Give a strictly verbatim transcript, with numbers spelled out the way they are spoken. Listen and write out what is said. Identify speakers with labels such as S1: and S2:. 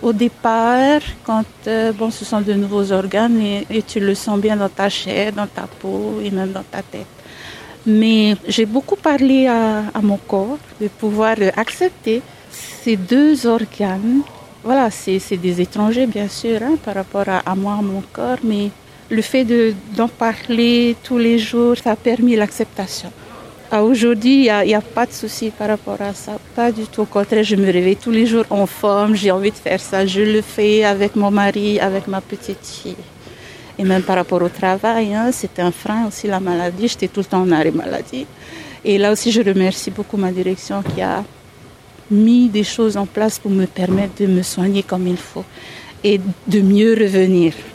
S1: Au départ, quand euh, bon, ce sont de nouveaux organes et, et tu le sens bien dans ta chair, dans ta peau et même dans ta tête. Mais j'ai beaucoup parlé à, à mon corps de pouvoir accepter ces deux organes. Voilà, c'est, c'est des étrangers bien sûr hein, par rapport à, à moi, à mon corps, mais le fait de, d'en parler tous les jours, ça a permis l'acceptation. À aujourd'hui, il n'y a, a pas de souci par rapport à ça, pas du tout. Au contraire, je me réveille tous les jours en forme, j'ai envie de faire ça. Je le fais avec mon mari, avec ma petite fille. Et même par rapport au travail, hein, c'était un frein aussi la maladie, j'étais tout le temps en arrêt maladie. Et là aussi, je remercie beaucoup ma direction qui a mis des choses en place pour me permettre de me soigner comme il faut et de mieux revenir.